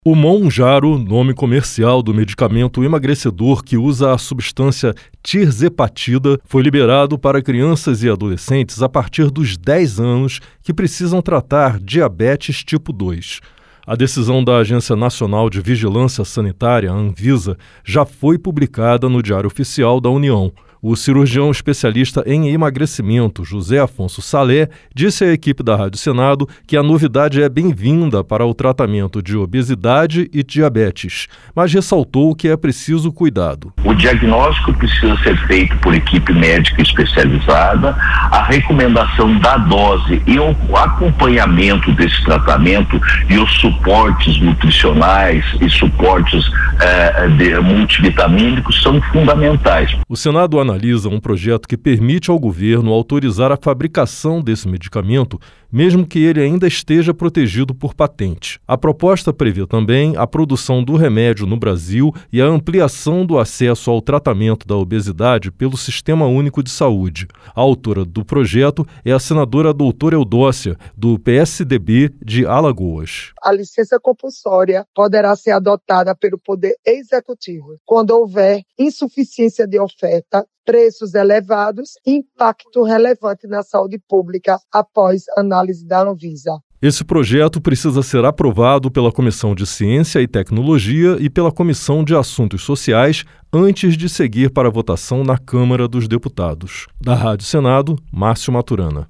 O Mounjaro, nome comercial do medicamento emagrecedor que usa a substância tirzepatida, foi liberado para crianças e adolescentes a partir dos 10 anos que precisam tratar diabetes tipo 2. A decisão da Agência Nacional de Vigilância Sanitária, Anvisa, já foi publicada no Diário Oficial da União. O cirurgião especialista em emagrecimento, José Afonso Salé, disse à equipe da Rádio Senado que a novidade é bem-vinda para o tratamento de obesidade e diabetes, mas ressaltou que é preciso cuidado. O diagnóstico precisa ser feito por equipe médica especializada, a recomendação da dose e o acompanhamento desse tratamento e os suportes nutricionais e suportes multivitamínicos são fundamentais. O Senado analisa um projeto que permite ao governo autorizar a fabricação desse medicamento, mesmo que ele ainda esteja protegido por patente. A proposta prevê também a produção do remédio no Brasil e a ampliação do acesso ao tratamento da obesidade pelo Sistema Único de Saúde. A autora do projeto é a senadora doutora Eudócia, do PSDB de Alagoas. A licença compulsória poderá ser adotada pelo Poder Executivo quando houver insuficiência de oferta, preços elevados e impacto relevante na saúde pública após análise da Anvisa. Esse projeto precisa ser aprovado pela Comissão de Ciência e Tecnologia e pela Comissão de Assuntos Sociais antes de seguir para a votação na Câmara dos Deputados. Da Rádio Senado, Márcio Maturana.